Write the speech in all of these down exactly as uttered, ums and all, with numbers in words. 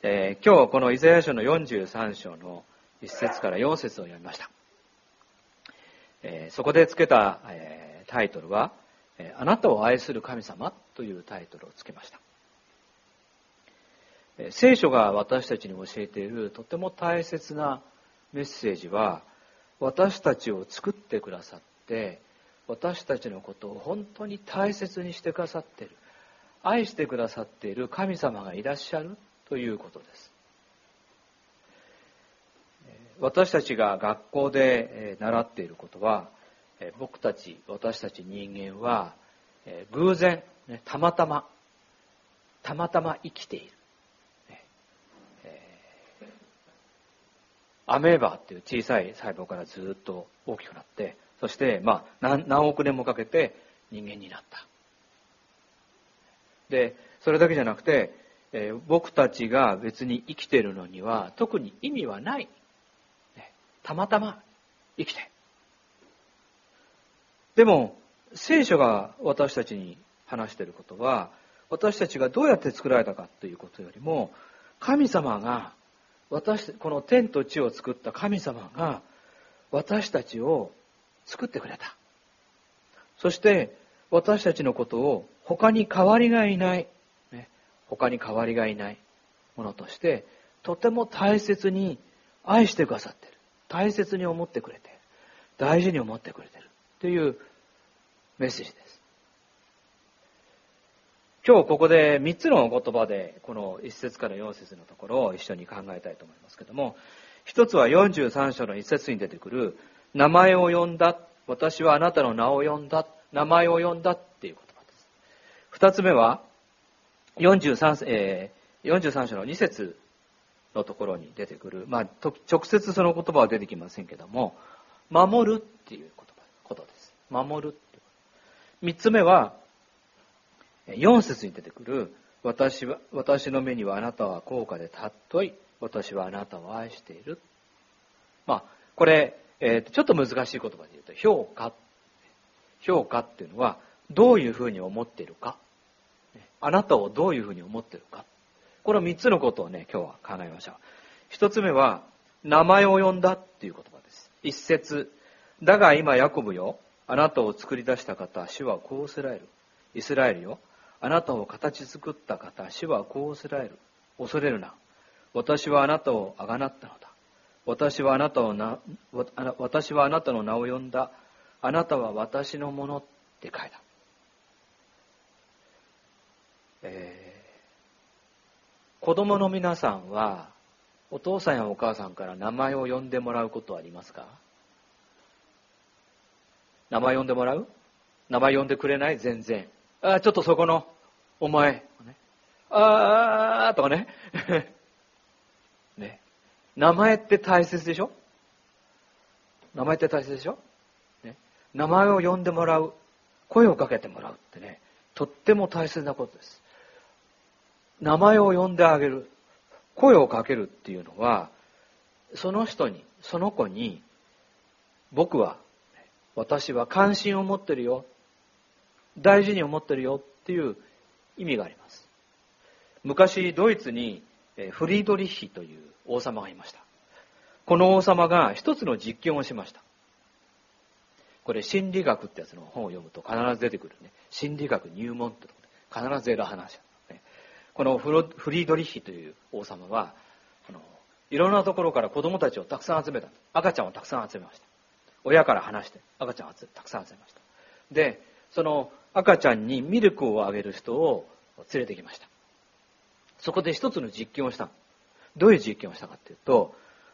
えー、今日このイザヤ書のよんじゅうさん章のいっ節からよん節を読みました。えー、そこでつけた、えー、タイトルは、えー、あなたを愛する神様というタイトルをつけました。えー、聖書が私たちに教えているとても大切なメッセージは、私たちを作ってくださって、私たちのことを本当に大切にしてくださっている、愛してくださっている神様がいらっしゃるということです。私たちが学校で習っていることは、僕たち、私たち人間は偶然、たまたま、たまたま生きている。アメーバっていう小さい細胞からずっと大きくなって、そしてまあ 何, 何億年もかけて人間になった。で、それだけじゃなくて、えー、僕たちが別に生きているのには特に意味はない。ね、たまたま生きて。でも聖書が私たちに話していることは、私たちがどうやって作られたかということよりも、神様が私この天と地を作った神様が私たちを作ってくれた。そして私たちのことを他に代わりがいない、ね、他に代わりがいないものとしてとても大切に愛してくださっている。大切に思ってくれている。大事に思ってくれているというメッセージです。今日ここでみっつの言葉でこのいっ節からよん節のところを一緒に考えたいと思いますけども、一つはよんじゅうさん章のいっ節に出てくる名前を呼んだ、私はあなたの名を呼んだ、名前を呼んだっていう言葉です。二つ目はよんじゅうさん、えー、よんじゅうさん章のに節のところに出てくる、まあ直接その言葉は出てきませんけども、守るっていう言葉ことです。守るっていう。三つ目はよん節に出てくる、私は、私の目にはあなたは高価で尊い、私はあなたを愛している。まあ、これ、えー、ちょっと難しい言葉で言うと、評価。評価っていうのは、どういうふうに思っているか。あなたをどういうふうに思っているか。この三つのことをね、今日は考えましょう。一つ目は、名前を呼んだっていう言葉です。一節、だが今ヤコブよ、あなたを作り出した方、主はこうせられる。イスラエルよ、あなたを形作った方、主はこうせられる。恐れるな。私はあなたをあがなったのだ。私はあなたをな、私はあなたの名を呼んだ。あなたは私のものって書いた。えー、子供の皆さんは、お父さんやお母さんから名前を呼んでもらうことはありますか？名前呼んでもらう？名前呼んでくれない？全然。あ、ちょっとそこの、お前。あーとかね。ね。名前って大切でしょ？名前って大切でしょ？ね。名前を呼んでもらう。声をかけてもらうってね、とっても大切なことです。名前を呼んであげる。声をかけるっていうのは、その人に、その子に、僕は、私は関心を持ってるよ。大事に思ってるよっていう意味があります。昔ドイツにフリードリッヒという王様がいました。この王様が一つの実験をしました。これ心理学ってやつの本を読むと必ず出てくるね。心理学入門ってところで必ず得る話。このフリードリッヒという王様は、このいろんなところから子供たちをたくさん集めた。赤ちゃんをたくさん集めました。親から離して赤ちゃんをたくさん集めました。で、その赤ちゃんにミルクをあげる人を連れてきました。そこで一つの実験をした。どういう実験をしたかっていうと、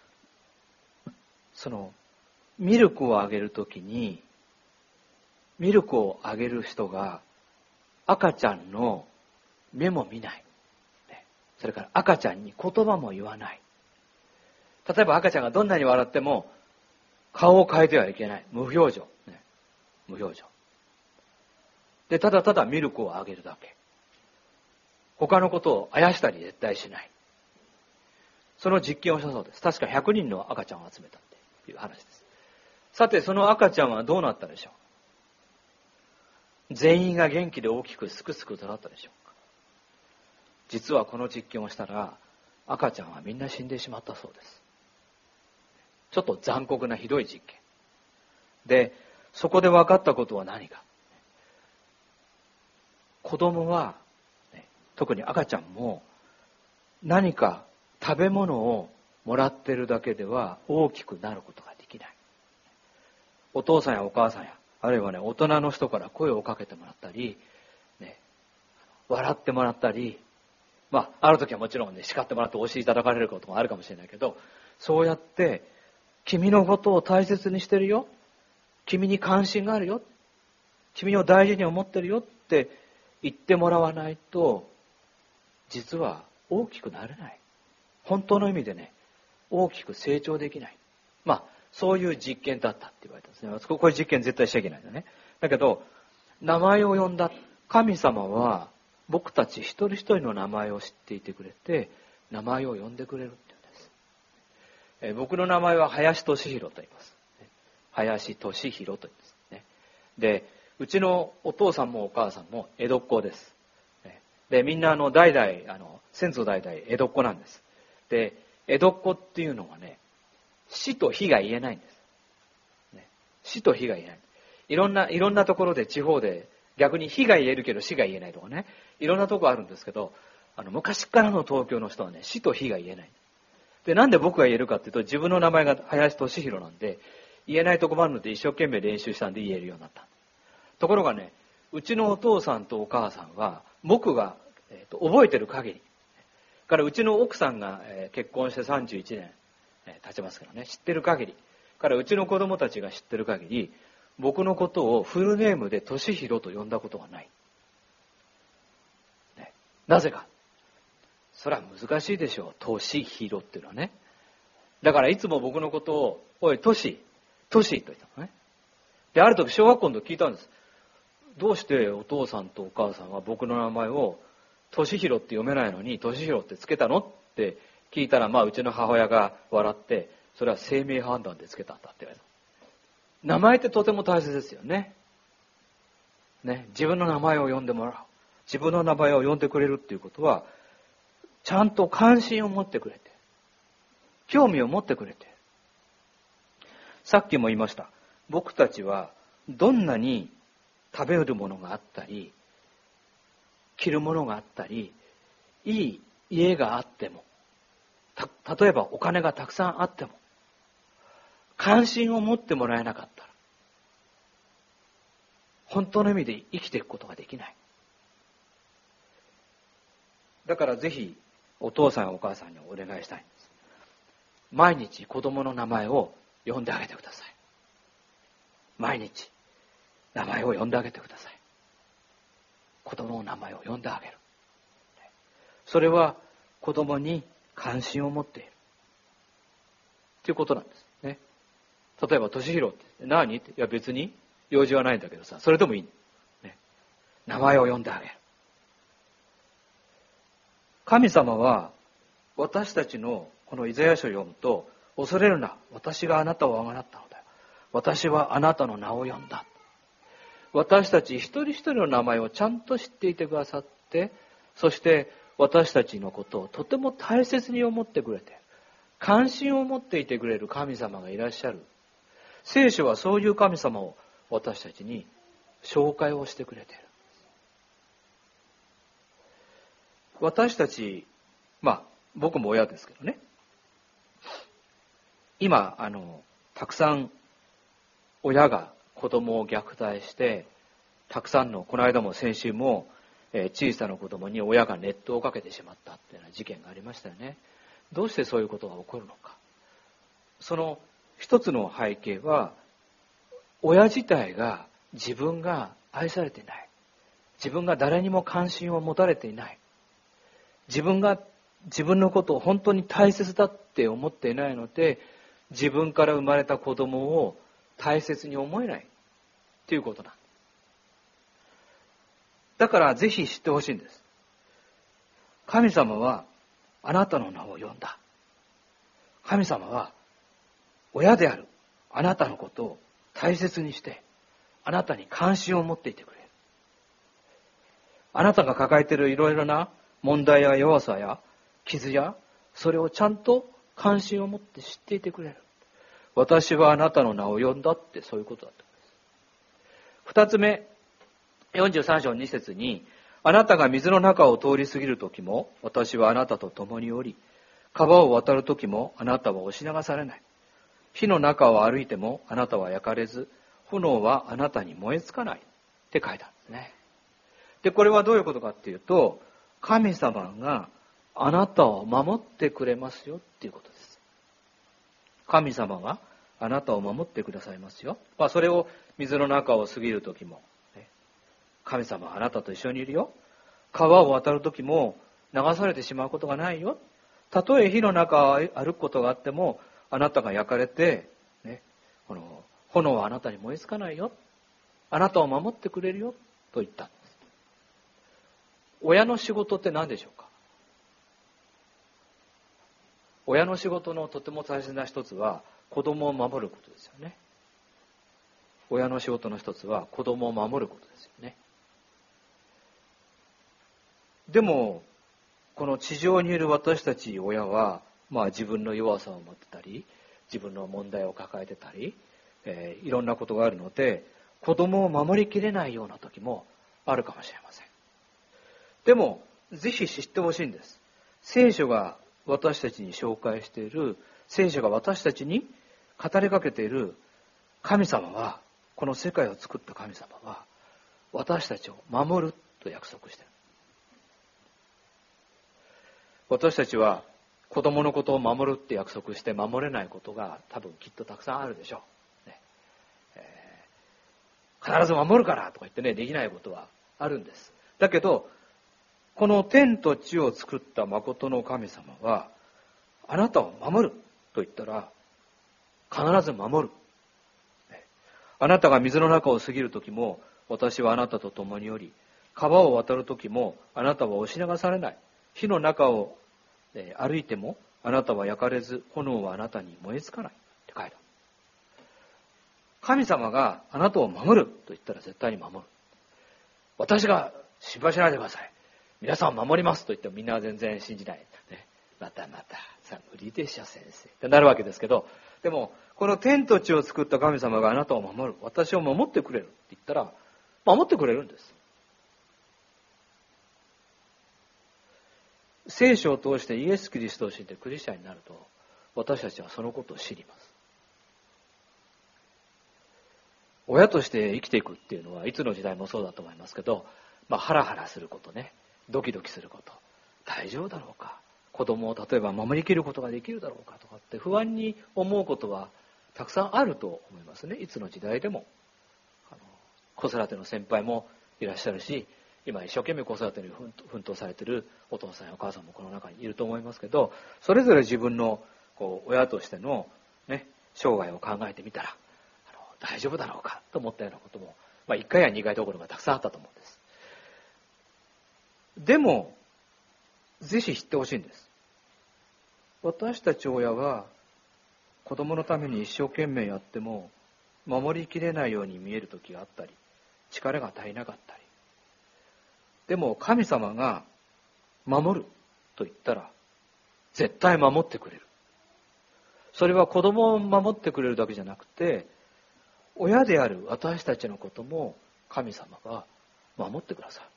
そのミルクをあげるときに、ミルクをあげる人が赤ちゃんの目も見ない。それから赤ちゃんに言葉も言わない。例えば赤ちゃんがどんなに笑っても顔を変えてはいけない。無表情。ね、無表情。で、ただただミルクをあげるだけ。他のことをあやしたり絶対しない。その実験をしたそうです。確かひゃくにんの赤ちゃんを集めたっていう話です。さて、その赤ちゃんはどうなったでしょう？全員が元気で大きくすくすくとなったでしょうか？実はこの実験をしたら、 赤ちゃんはみんな死んでしまったそうです。ちょっと残酷なひどい実験で、そこで分かったことは何か。子供は、特に赤ちゃんも何か食べ物をもらってるだけでは大きくなることができない。お父さんやお母さんや、あるいはね、大人の人から声をかけてもらったり、ね、笑ってもらったり、まあ、ある時はもちろんね、叱ってもらってお尻叩かれることもあるかもしれないけど、そうやって、君のことを大切にしてるよ。君に関心があるよ。君を大事に思ってるよって言ってもらわないと、実は大きくなれない。本当の意味でね、大きく成長できない。まあ、そういう実験だったって言われたんですね。こういう実験絶対しちゃいけないんだね。だけど、名前を呼んだ神様は、僕たち一人一人の名前を知っていてくれて、名前を呼んでくれるって言うんです。え僕の名前は林俊弘と言います。林俊弘と言いますね。で、うちのお父さんもお母さんも江戸っ子です。で、みんなあの代々、あの先祖代々江戸っ子なんです。で、江戸っ子っていうのはね、死と非が言えないんです。ね、死と非が言えない。いろんな、いろんなところで地方で逆に非が言えるけど死が言えないとかね、いろんなとこあるんですけど、あの昔からの東京の人はね、死と非が言えない。で、なんで僕が言えるかっていうと、自分の名前が林俊弘なんで、言えないとこもあるので一生懸命練習したんで言えるようになった。ところがね、うちのお父さんとお母さんは、僕が、えー、と覚えてる限り、からうちの奥さんが、えー、結婚してさんじゅういちねん、えー、経ちますからね、知ってる限り、からうちの子供たちが知ってる限り、僕のことをフルネームで俊弘と呼んだことがない。ね、なぜか。それは難しいでしょう。俊弘っていうのはね。だからいつも僕のことを、おい、俊、俊と言ったのね。で、ある時小学校の時聞いたんです。どうしてお父さんとお母さんは僕の名前を俊弘って読めないのに俊弘ってつけたのって聞いたら、まあうちの母親が笑って、それは生命判断でつけたんだって言われた。名前ってとても大切ですよね。ね、自分の名前を呼んでもらう。自分の名前を呼んでくれるっていうことは、ちゃんと関心を持ってくれて、興味を持ってくれて。さっきも言いました。僕たちはどんなに食べるものがあったり、着るものがあったり、いい家があっても、た、例えばお金がたくさんあっても、関心を持ってもらえなかったら、本当の意味で生きていくことができない。だからぜひ、お父さんやお母さんにお願いしたいんです。毎日子供の名前を呼んであげてください。毎日、名前を呼んであげてください。子供の名前を呼んであげる。それは子供に関心を持っている。ということなんですね。例えば、俊弘って何って、いや別に用事はないんだけどさ、それでもいい、ね。名前を呼んであげる。神様は私たちのこのイザヤ書を読むと、恐れるな、私があなたをあがなったのだよ。私はあなたの名を呼んだ。私たち一人一人の名前をちゃんと知っていてくださって、そして私たちのことをとても大切に思ってくれて、関心を持っていてくれる神様がいらっしゃる。聖書はそういう神様を私たちに紹介をしてくれている。私たち、まあ僕も親ですけどね、今あのたくさん親が子供を虐待して、たくさんの、この間も先週も、えー、小さな子供に親が熱湯をかけてしまったっていうような事件がありましたよね。どうしてそういうことが起こるのか。その一つの背景は、親自体が自分が愛されていない。自分が誰にも関心を持たれていない。自分が自分のことを本当に大切だって思っていないので、自分から生まれた子供を大切に思えないということなんです。だからぜひ知ってほしいんです。神様はあなたの名を呼んだ。神様は親であるあなたのことを大切にして、あなたに関心を持っていてくれる。あなたが抱えているいろいろな問題や弱さや傷やそれをちゃんと関心を持って知っていてくれる。私はあなたの名を呼んだって、そういうことだと思います。二つ目、よんじゅうさん章に節に、あなたが水の中を通り過ぎるときも、私はあなたと共におり、川を渡るときもあなたは押し流されない。火の中を歩いてもあなたは焼かれず、炎はあなたに燃えつかないって書いてあるんですね。で、これはどういうことかっていうと、神様があなたを守ってくれますよっていうことです。神様があなたを守ってくださいますよ。まあ、それを水の中を過ぎるときも、ね、神様はあなたと一緒にいるよ。川を渡るときも流されてしまうことがないよ。たとえ火の中を歩くことがあっても、あなたが焼かれて、ね、この炎はあなたに燃えつかないよ。あなたを守ってくれるよ。と言ったんです。親の仕事って何でしょうか。親の仕事のとても大切な一つは、子供を守ることですよね。親の仕事の一つは、子供を守ることですよね。でも、この地上にいる私たち親は、まあ自分の弱さを持ってたり、自分の問題を抱えてたり、えー、いろんなことがあるので、子供を守りきれないような時もあるかもしれません。でも、ぜひ知ってほしいんです。聖書が私たちに紹介している、聖書が私たちに語りかけている神様は、この世界を作った神様は、私たちを守ると約束している。私たちは子供のことを守るって約束して守れないことが多分きっとたくさんあるでしょう。ねえー、必ず守るからとか言ってね、できないことはあるんです。だけど、この天と地を作った誠の神様は、あなたを守ると言ったら、必ず守る。ね、あなたが水の中を過ぎるときも、私はあなたと共におり、川を渡るときも、あなたは押し流されない。火の中を歩いてもあなたは焼かれず、炎はあなたに燃えつかないって書いてある。神様があなたを守ると言ったら絶対に守る。私が心配しないでください、皆さんを守りますと言ってもみんなは全然信じない、ね、またまたさ無理でしょ先生ってなるわけですけど、でもこの天と地を作った神様があなたを守る、私を守ってくれるって言ったら守ってくれるんです。聖書を通してイエス・キリストを知ってクリスチャンになると、私たちはそのことを知ります。親として生きていくっていうのはいつの時代もそうだと思いますけど、まあ、ハラハラすることね、ドキドキすること、大丈夫だろうか、子供を例えば守りきることができるだろうかとかって不安に思うことはたくさんあると思いますね。いつの時代でも。あの子育ての先輩もいらっしゃるし、今一生懸命子育てに奮闘されているお父さんやお母さんもこの中にいると思いますけど、それぞれ自分のこう親としての、ね、生涯を考えてみたら、あの大丈夫だろうかと思ったようなことも、まあ、いっかいやにかいどころがたくさんあったと思うんです。でもぜひ知ってほしいんです。私たち親は子供のために一生懸命やっても守りきれないように見える時があったり、力が足りなかったり、でも神様が守ると言ったら絶対守ってくれる。それは子供を守ってくれるだけじゃなくて、親である私たちのことも神様が守ってくださ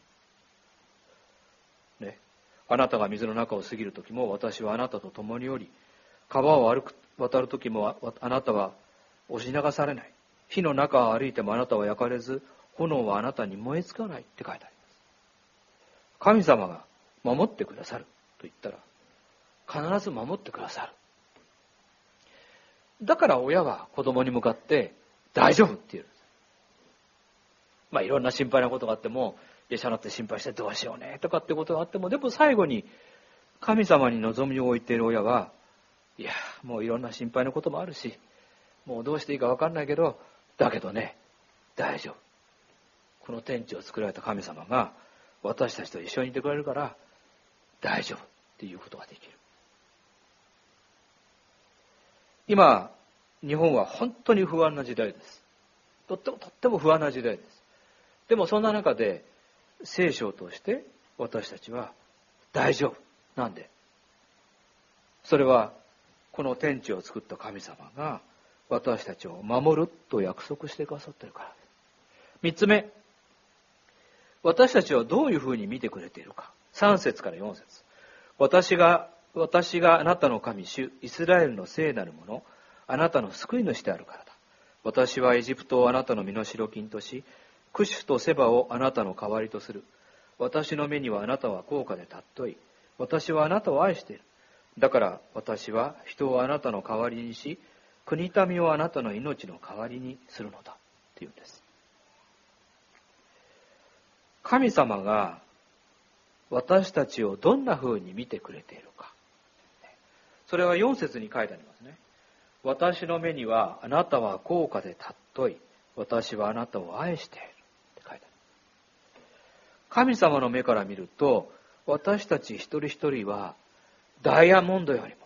る。ね、あなたが水の中を過ぎるときも私はあなたと共におり、川を歩く渡るときもあなたは押し流されない。火の中を歩いてもあなたは焼かれず、炎はあなたに燃えつかないって書いてあります。神様が守ってくださると言ったら必ず守ってくださる。だから親は子供に向かって大丈夫って言うんです。まあいろんな心配なことがあっても、医者になって心配してどうしようねとかってことがあっても、でも最後に神様に望みを置いている親は、いやもういろんな心配なこともあるし、もうどうしていいか分かんないけど、だけどね大丈夫、この天地を作られた神様が私たちと一緒にいてくれるから大丈夫っていうことができる。今日本は本当に不安な時代です。とってもとっても不安な時代です。でもそんな中で聖書を通して私たちは大丈夫なんで、 それはこの天地を作った神様が私たちを守ると約束してくださっているからです。三つ目、私たちをどういうふうに見てくれているか。さん節からよん節。私が、私があなたの神、主、イスラエルの聖なるもの、あなたの救い主であるからだ。私はエジプトをあなたの身代金とし、クシュとセバをあなたの代わりとする。私の目にはあなたは高価で尊い。私はあなたを愛している。だから私は人をあなたの代わりにし、国民をあなたの命の代わりにするのだ。っていうんです。神様が私たちをどんな風に見てくれているか。それはよん節に書いてありますね。私の目にはあなたは高価で尊い。私はあなたを愛している。って書いてある。神様の目から見ると、私たち一人一人はダイヤモンドよりも、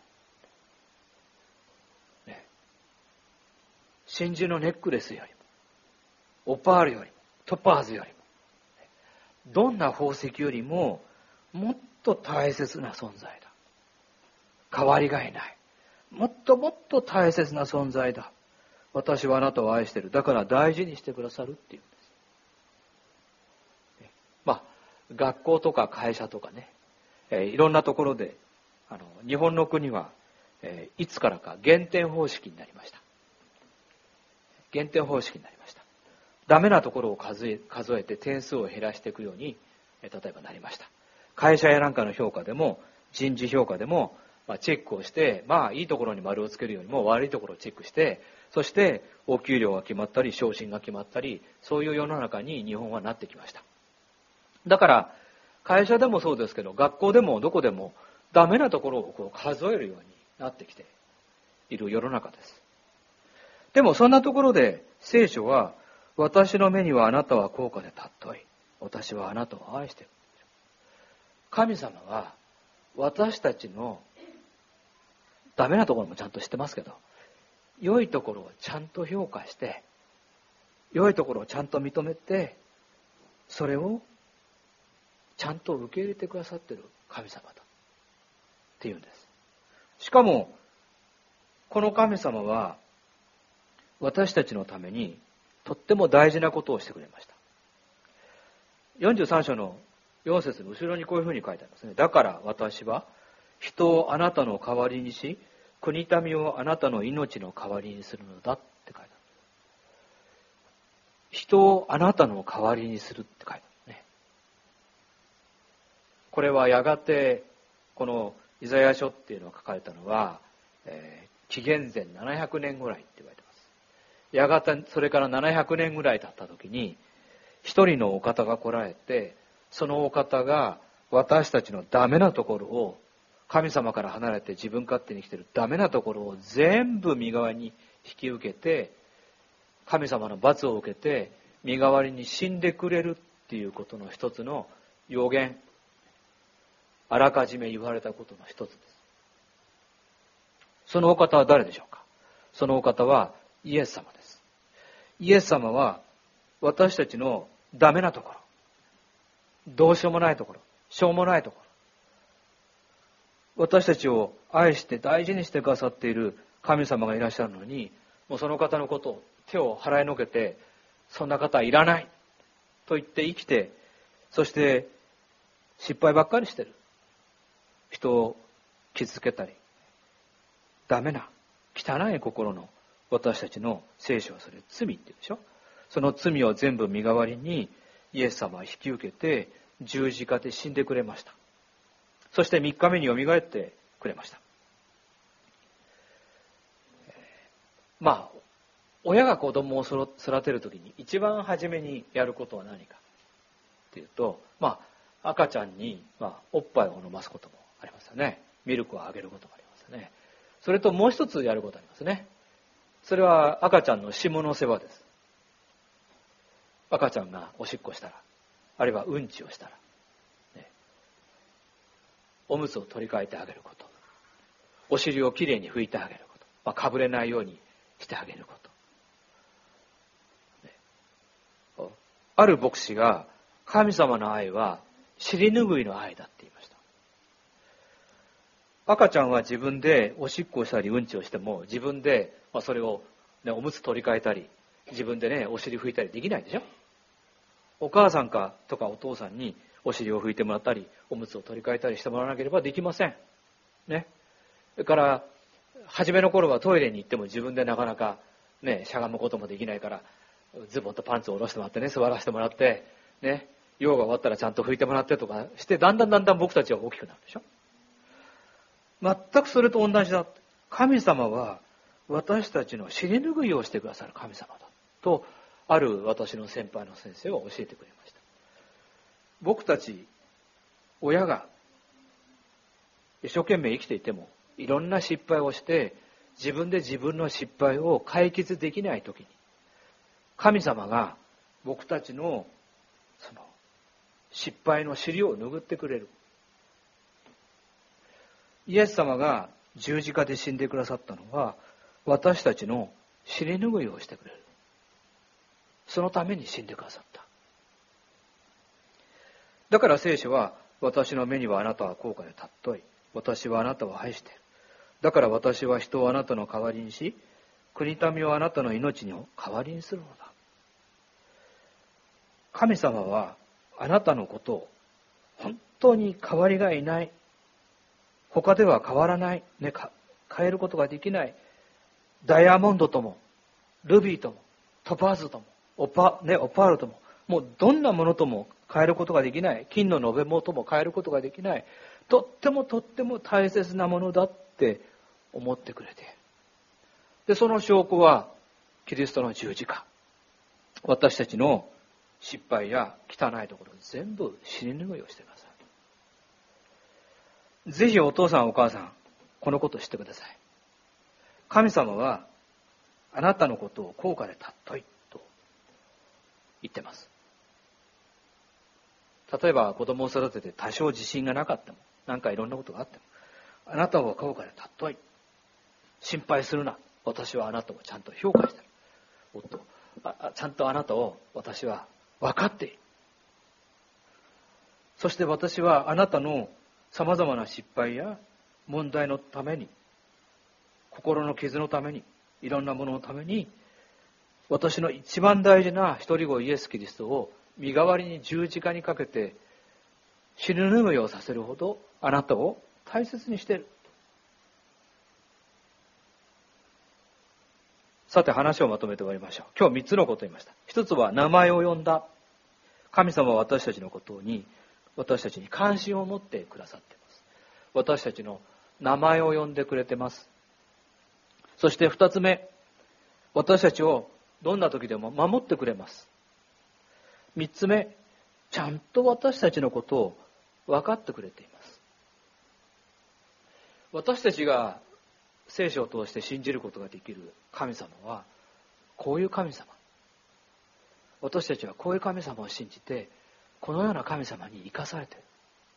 ね、真珠のネックレスよりも、オパールよりも、トパーズよりも、どんな宝石よりももっと大切な存在だ。代わりがいない。もっともっと大切な存在だ。私はあなたを愛している。だから大事にしてくださるっていうんです。まあ、学校とか会社とかね、えー、いろんなところで、あの、日本の国は、えー、いつからか減点方式になりました。減点方式になりました。ダメなところを数え、数えて点数を減らしていくように、えー、例えばなりました。会社やなんかの評価でも、人事評価でも、まあ、チェックをして、まあ、いいところに丸をつけるよりも悪いところをチェックして、そして、お給料が決まったり、昇進が決まったり、そういう世の中に日本はなってきました。だから、会社でもそうですけど、学校でもどこでも、ダメなところをこう数えるようになってきている世の中です。でも、そんなところで、聖書は、私の目にはあなたは高価で尊い。私はあなたを愛している。神様は、私たちのダメなところもちゃんと知ってますけど、良いところをちゃんと評価して、良いところをちゃんと認めて、それをちゃんと受け入れてくださっている神様だっていうんです。しかも、この神様は私たちのためにとっても大事なことをしてくれました。よんじゅうさん章のよん節の後ろにこういうふうに書いてありますね。だから私は人をあなたの代わりにし、国民をあなたの命の代わりにするのだって書いてある。人をあなたの代わりにするって書いてあるね。これはやがてこのイザヤ書っていうのが書かれたのは、えー、紀元前ななひゃくねんぐらいって言われてます。やがてそれからななひゃくねんぐらい経った時に、一人のお方が来られて、そのお方が私たちのダメなところを、神様から離れて自分勝手に生きているダメなところを全部身代わりに引き受けて、神様の罰を受けて身代わりに死んでくれるっていうことの一つの予言、あらかじめ言われたことの一つです。そのお方は誰でしょうか。そのお方はイエス様です。イエス様は私たちのダメなところ、どうしようもないところ、しょうもないところ、私たちを愛して大事にしてくださっている神様がいらっしゃるのに、もうその方のことを手を払いのけて、そんな方はいらないと言って生きて、そして失敗ばっかりしてる。人を傷つけたり、ダメな、汚い心の私たちの聖書はそれ罪って言うでしょ。その罪を全部身代わりにイエス様は引き受けて十字架で死んでくれました。そして三日目によみがえってくれました。まあ、親が子供を育てるときに一番初めにやることは何かっていうと、まあ、赤ちゃんに、まあ、おっぱいを飲ますこともありますよね。ミルクをあげることもありますよね。それともう一つやることありますね。それは赤ちゃんの下の世話です。赤ちゃんがおしっこしたら、あるいはうんちをしたら、ね、おむつを取り替えてあげること、お尻をきれいに拭いてあげること、まあ、かぶれないようにしてあげること、ね、ある牧師が神様の愛は尻拭いの愛だって言いました。 赤ちゃんは自分でおしっこをしたりうんちをしても自分でまあそれを、ね、おむつ取り替えたり自分でねお尻拭いたりできないでしょ。お母さんかとかお父さんにお尻を拭いてもらったりおむつを取り替えたりしてもらわなければできませんね。それから初めの頃はトイレに行っても自分でなかなかねしゃがむこともできないからズボンとパンツを下ろしてもらってね座らせてもらってね用が終わったらちゃんと拭いてもらってとかしてだんだんだんだん僕たちは大きくなるでしょ。全くそれと同じだ。神様は私たちの尻拭いをしてくださる神様だとある私の先輩の先生は教えてくれました。僕たち親が一生懸命生きていてもいろんな失敗をして自分で自分の失敗を解決できないときに神様が僕たちのその失敗の尻を拭ってくれる。イエス様が十字架で死んでくださったのは私たちの尻拭いをしてくれる。そのために死んでくださった。だから聖書は私の目にはあなたは高価で尊い。私はあなたを愛している。だから私は人をあなたの代わりにし、国民をあなたの命の代わりにするのだ。神様はあなたのことを本当に代わりがいない。他では変わらない。ね、変えることができない。ダイヤモンドとも、ルビーとも、トパーズとも、オパ、ね、オパールとも、もうどんなものとも変えることができない。金の延べ棒とも変えることができない。とってもとっても大切なものだって思ってくれて。で、その証拠はキリストの十字架。私たちの失敗や汚いところ全部尻拭いをしてください。ぜひお父さんお母さん、このことを知ってください。神様はあなたのことを高価で尊いと言ってます。例えば子供を育てて多少自信がなかったもなんかいろんなことがあってもあなたは高価で尊い。心配するな。私はあなたをちゃんと評価してる。おっとあちゃんとあなたを私は分かっている。そして私はあなたのさまざまな失敗や問題のために心の傷のためにいろんなもののために私の一番大事な一人子イエス・キリストを身代わりに十字架にかけて死ぬ拭いをさせるほどあなたを大切にしている。さて話をまとめて終わりましょう。今日三つのことを言いました。一つは名前を呼んだ。神様は私たちのことに私たちに関心を持ってくださっています。私たちの名前を呼んでくれてます。そして二つ目、私たちをどんな時でも守ってくれます。三つ目、ちゃんと私たちのことを分かってくれています。私たちが聖書を通して信じることができる神様はこういう神様。私たちはこういう神様を信じてこのような神様に生かされている。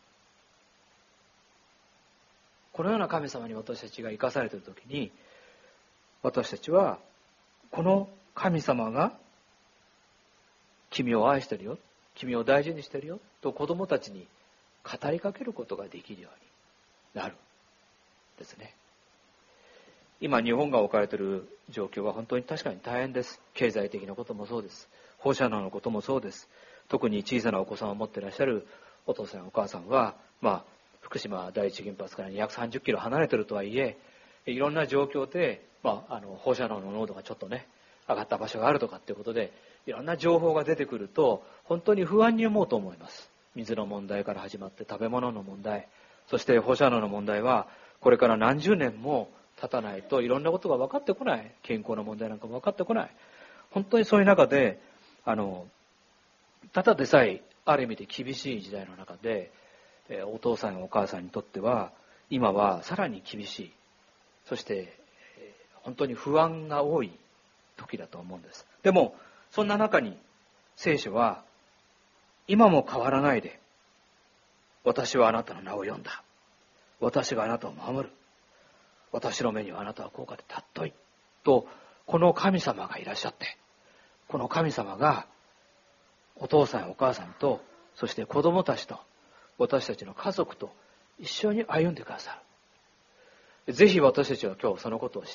このような神様に私たちが生かされているときに私たちはこの神様が君を愛しているよ、君を大事にしているよと子供たちに語りかけることができるようになるんですね。今日本が置かれている状況は本当に確かに大変です。経済的なこともそうです。放射能のこともそうです。特に小さなお子さんを持っていらっしゃるお父さんお母さんは、まあ、福島第一原発からにひゃくさんじゅっキロ離れているとはいえ、いろんな状況で、まあ、あの放射能の濃度がちょっとね上がった場所があるとかっていうことでいろんな情報が出てくると本当に不安に思うと思います。水の問題から始まって食べ物の問題、そして放射能の問題はこれから何十年も経たないといろんなことが分かってこない。健康の問題なんかも分かってこない。本当にそういう中であのただでさえある意味で厳しい時代の中でお父さんお母さんにとっては今はさらに厳しい、そして本当に不安が多い時だと思うんです。でもそんな中に聖書は今も変わらないで私はあなたの名を呼んだ、私があなたを守る、私の目にはあなたは高価で尊いとこの神様がいらっしゃって、この神様がお父さんお母さんとそして子供たちと私たちの家族と一緒に歩んでくださる。 ぜひ私たちは今日そのことを知って、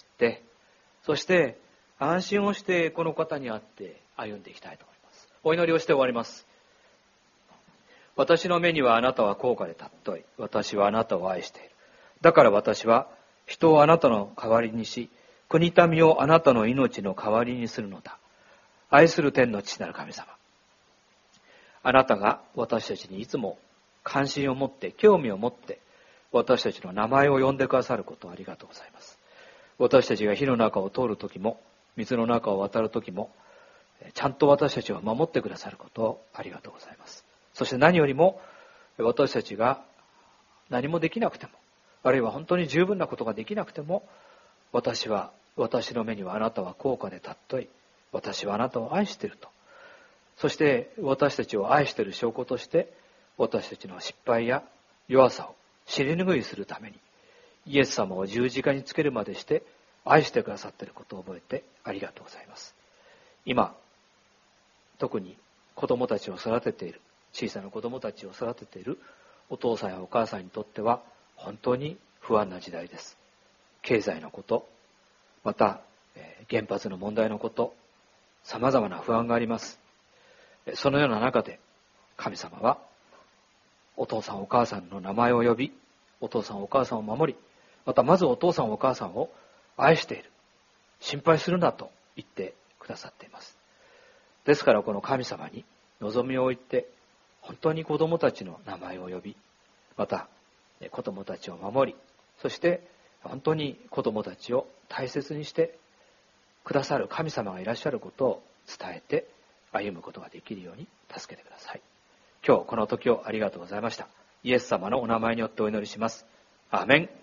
そして安心をしてこの方に会って歩んでいきたいと思います。お祈りをして終わります。私の目にはあなたは高価で尊い。私はあなたを愛している。だから私は人をあなたの代わりにし、国民をあなたの命の代わりにするのだ。愛する天の父なる神様。あなたが私たちにいつも関心を持って、興味を持って、私たちの名前を呼んでくださることをありがとうございます。私たちが火の中を通るときも、水の中を渡るときも、ちゃんと私たちを守ってくださることをありがとうございます。そして何よりも、私たちが何もできなくても、あるいは本当に十分なことができなくても、私は、私の目にはあなたは高価で尊い。私はあなたを愛していると。そして私たちを愛している証拠として、私たちの失敗や弱さを知り拭いするために、イエス様を十字架につけるまでして愛してくださっていることを覚えてありがとうございます。今、特に子供たちを育てている、小さな子供たちを育てているお父さんやお母さんにとっては本当に不安な時代です。経済のこと、また原発の問題のこと、様々な不安があります。そのような中で神様はお父さんお母さんの名前を呼び、お父さんお母さんを守り、またまずお父さんお母さんを愛している、心配するなと言ってくださっています。ですからこの神様に望みを置いて、本当に子供たちの名前を呼び、また子供たちを守り、そして本当に子供たちを大切にしてくださる神様がいらっしゃることを伝えて歩むことができるように助けてください。今日この時をありがとうございました。イエス様のお名前によってお祈りします。アーメン。